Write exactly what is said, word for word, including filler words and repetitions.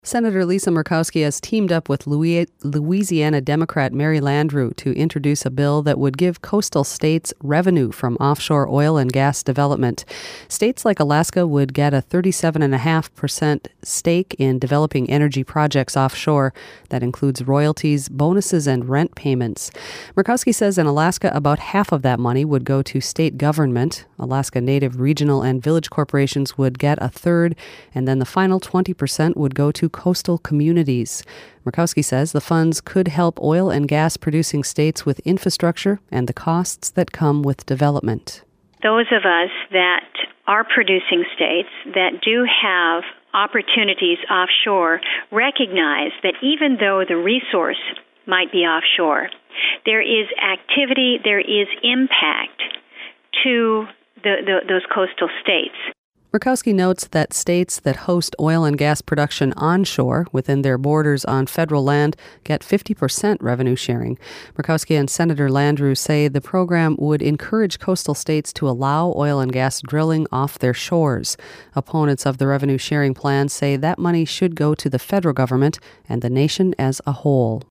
Senator Lisa Murkowski has teamed up with Louisiana Democrat Mary Landrieu to introduce a bill that would give coastal states revenue from offshore oil and gas development. States like Alaska would get a thirty-seven point five percent stake in developing energy projects offshore. That includes royalties, bonuses, and rent payments. Murkowski says in Alaska, about half of that money would go to state government. Alaska Native regional and village corporations would get a third, and then the final twenty percent would go to coastal communities. Murkowski says the funds could help oil and gas producing states with infrastructure and the costs that come with development. Those of us that are producing states that do have opportunities offshore recognize that even though the resource might be offshore, there is activity, there is impact to the, the, those coastal states. Murkowski notes that states that host oil and gas production onshore within their borders on federal land get fifty percent revenue sharing. Murkowski and Senator Landrieu say the program would encourage coastal states to allow oil and gas drilling off their shores. Opponents of the revenue sharing plan say that money should go to the federal government and the nation as a whole.